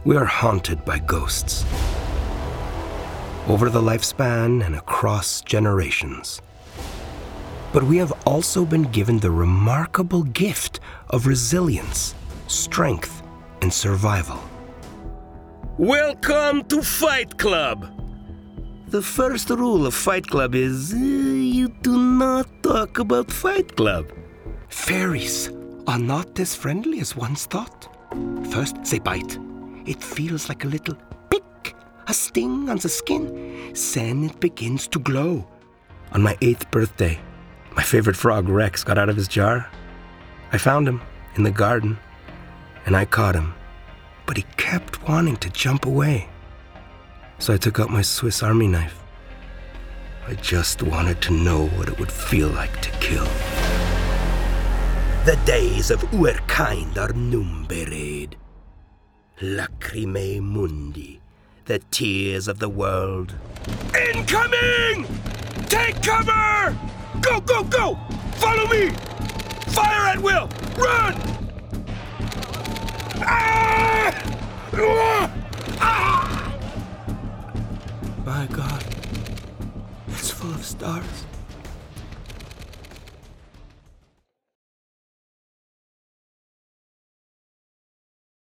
We are haunted by ghosts. Over the lifespan and across generations. But we have also been given the remarkable gift of resilience, strength, and survival. Welcome to Fight Club! The first rule of Fight Club is you do not talk about Fight Club. Fairies are not as friendly as once thought. First, they bite. It feels like a little pick, a sting on the skin. Then it begins to glow. On my 8th birthday, my favorite frog, Rex, got out of his jar. I found him in the garden, and I caught him. But he kept wanting to jump away. So I took out my Swiss Army knife. I just wanted to know what it would feel like to kill. The days of our kind are numbered. Lacrimae mundi, the tears of the world. Incoming! Take cover! Go, go, go! Follow me! Fire at will! Run! Ah! Ah! My God, it's full of stars.